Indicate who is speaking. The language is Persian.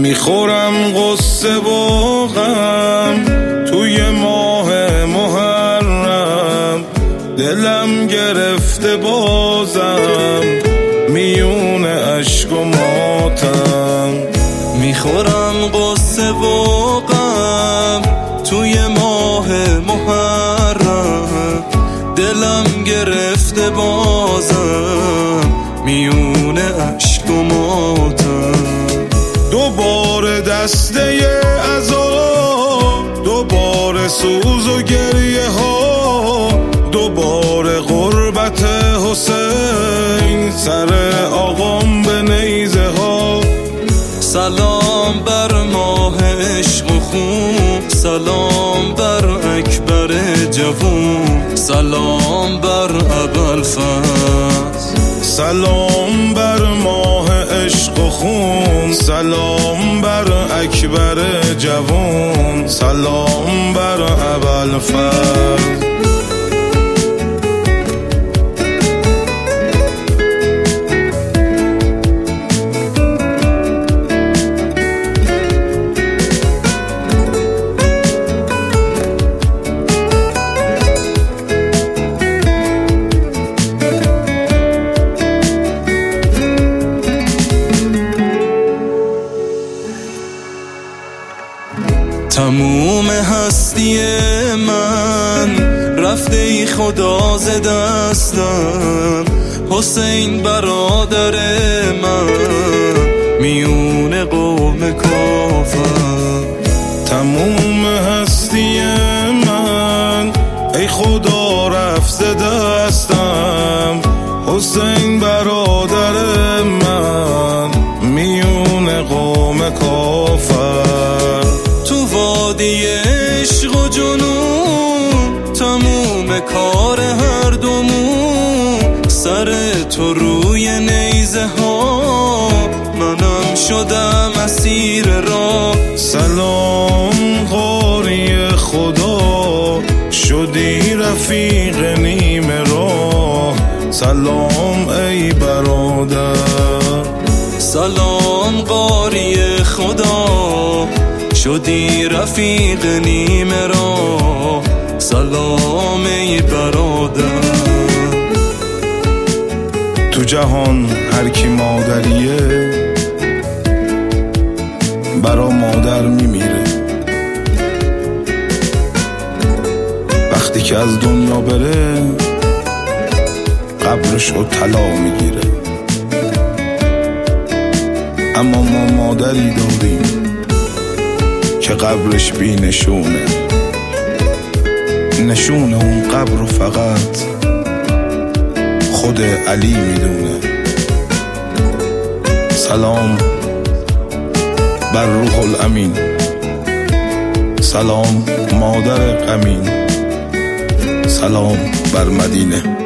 Speaker 1: میخورم غصه و غم توی ماه محرم، دلم گرفته بازم میون اشک و ماتم.
Speaker 2: میخورم غصه و غم توی ماه محرم، دلم گرفته بازم میون اشک و ماتم.
Speaker 1: دوباره دسته عذاب، دوباره سوز و گریه ها، دوباره غربت حسین سر آقام به نیزه ها.
Speaker 2: سلام بر ماه عشق و خون، سلام بر اکبر جوون، سلام بر ابوالفضل.
Speaker 1: سلام بر ماه عشق و خون، سلام بر اکبر جوون، سلام بر ابوالفضل.
Speaker 2: تموم هستی من رفته ای خدا ز دستم، حسین برادر من میون قوم کافر.
Speaker 1: تموم هستی من ای خدا رفته دستم، حسین برادر من میون قوم کافر.
Speaker 2: تو وادی عشق و جنون تموم کار هر دومون، سر تو روی نیزه ها منم شدم اسیر راه.
Speaker 1: سلام قاری خدا شدی رفیق نیم راه، سلام ای برادر.
Speaker 2: سلام قاری خدا شدی رفیق نیم راه، سلام ای برادر.
Speaker 1: تو جهان هر کی مادریه برا مادر میمیره، وقتی که از دنیا بره قبرشو طلا میگیره. اما ما مادری داریم که قبرش بی نشونه، نشون اون قبر رو فقط خود علی میدونه. سلام بر روح الامین، سلام مادر غمین، سلام بر مدینه.